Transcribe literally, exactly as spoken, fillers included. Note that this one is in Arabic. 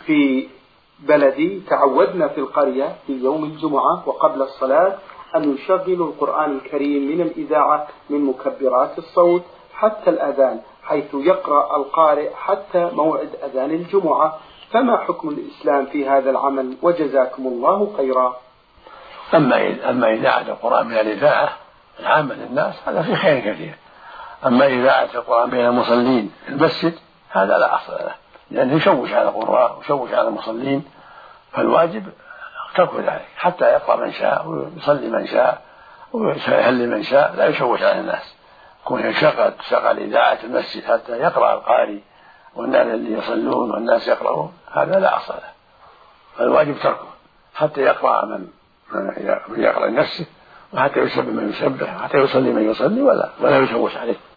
في بلدي تعودنا في القرية في يوم الجمعة وقبل الصلاة أن يشغلوا القرآن الكريم من الإذاعة من مكبرات الصوت حتى الأذان، حيث يقرأ القارئ حتى موعد أذان الجمعة. فما حكم الإسلام في هذا العمل؟ وجزاكم الله خيرا. أما أما إذاعة القرآن من الإذاعة العامة للناس هذا في خير كثير. أما إذاعة القرآن بين المصلين في المسجد هذا لا أصل له، لأنه يشوش على القراء ويشوش على المصلين، فالواجب ترك ذلك حتى يقرأ من شاء ويصلي من شاء ويهل من شاء، لا يشوش على الناس. كون يشغل تشغل إذاعة المسجد حتى يقرأ القارئ والناس اللي يصلون والناس يقرؤون هذا لا أصل له، فالواجب تركه حتى يقرأ من من يقرأ نفسه، وحتى يسبح من يسبح، حتى يصلي من يصلي، ولا ولا يشوش عليه.